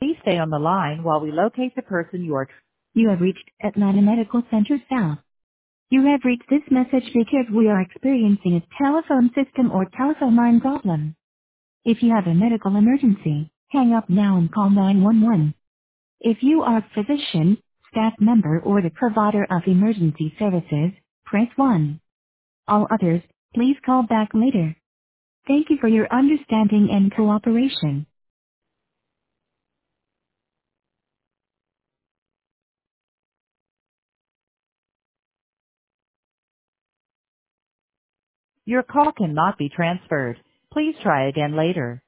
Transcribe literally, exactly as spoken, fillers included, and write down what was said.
Please stay on the line while we locate the person you are. You have reached Atlanta Medical Center South. You have reached this message because we are experiencing a telephone system or telephone line problem. If you have a medical emergency, hang up now and call nine one one. If you are a physician, staff member or the provider of emergency services, press one. All others, please call back later. Thank you for your understanding and cooperation. Your call cannot be transferred. Please try again later.